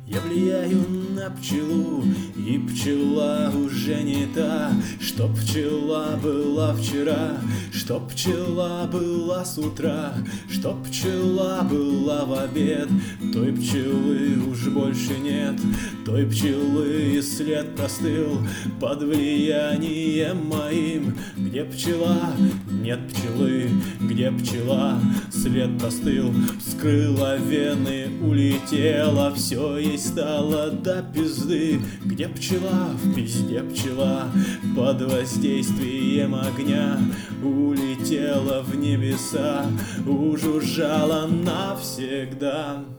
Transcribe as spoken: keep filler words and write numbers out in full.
Я влияю на пчелу, и пчела уже не та, что пчела была вчера, что пчела была с утра, что пчела была в обед. Той пчелы уж больше нет, той пчелы и след простыл под влиянием моим. Где пчела? Нет пчелы. Где пчела? След простыл, вскрыла вены, улетела, все ей стало до пизды. Где пчела? В пизде пчела. Под воздействием огня улетела в небеса, ужужжала навсегда.